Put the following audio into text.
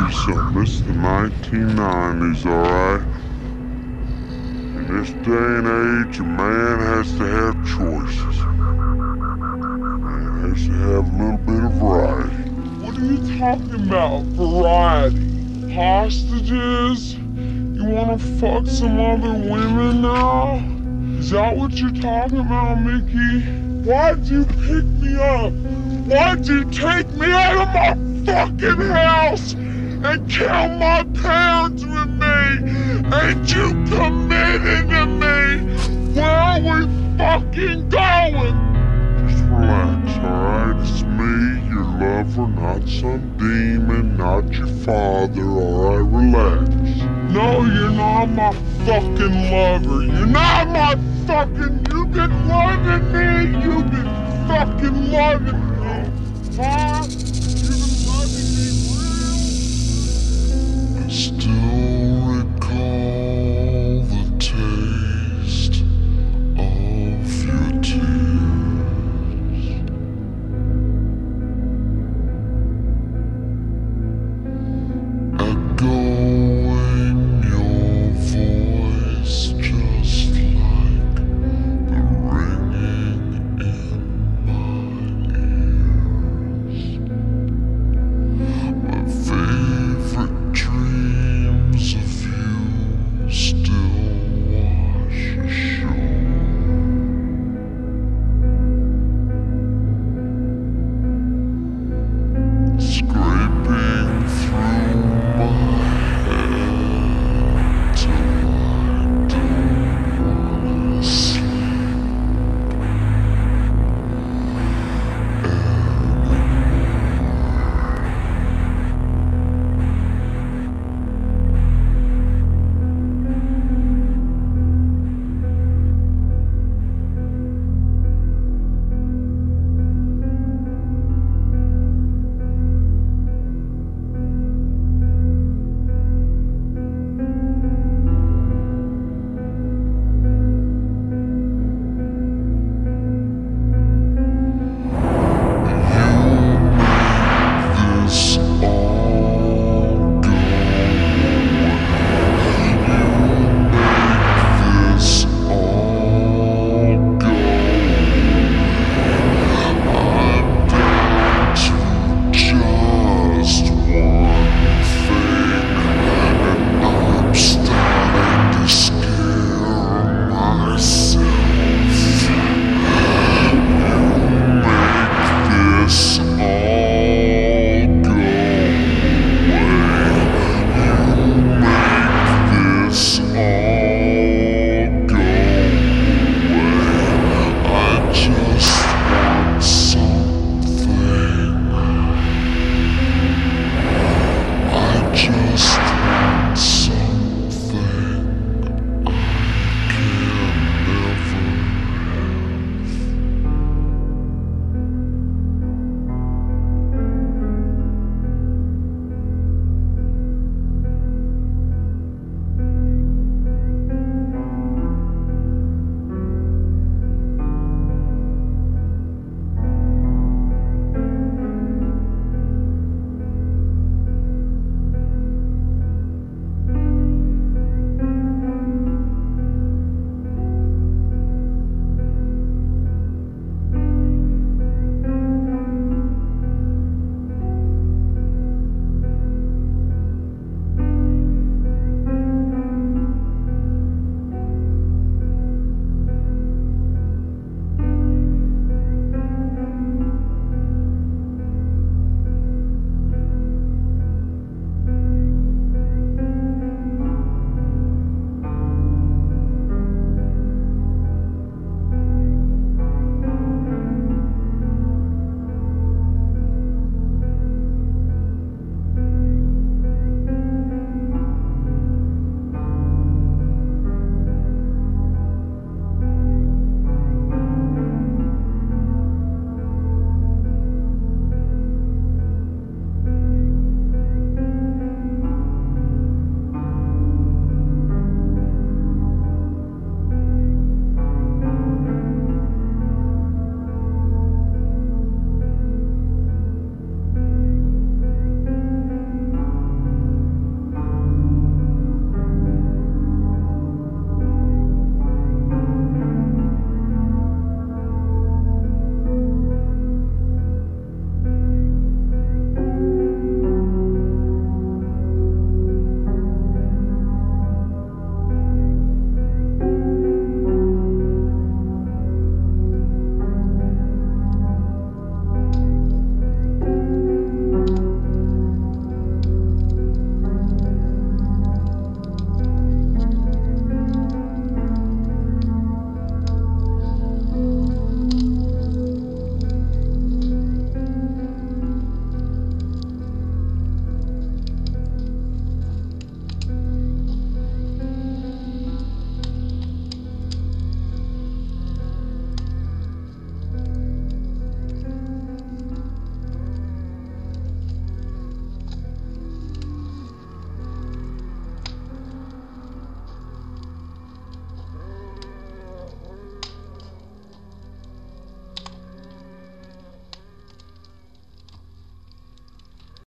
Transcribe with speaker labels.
Speaker 1: you something. This is the 1990s, alright? In this day and age, a man has to have choices. A man has to have a little bit of variety.
Speaker 2: What are you talking about, variety? Hostages? You wanna fuck some other women now? Is that what you're talking about, Mickey? Why'd you pick me up? Why'd you take me out of my fucking house and kill my parents with me? And you committed to me? Where are we fucking going?
Speaker 1: Just relax, alright? It's me, your lover, not some demon, not your father, alright? Relax.
Speaker 2: No, you're not my fucking lover. You're not my fucking... You've been loving me. You've been fucking loving me. Huh?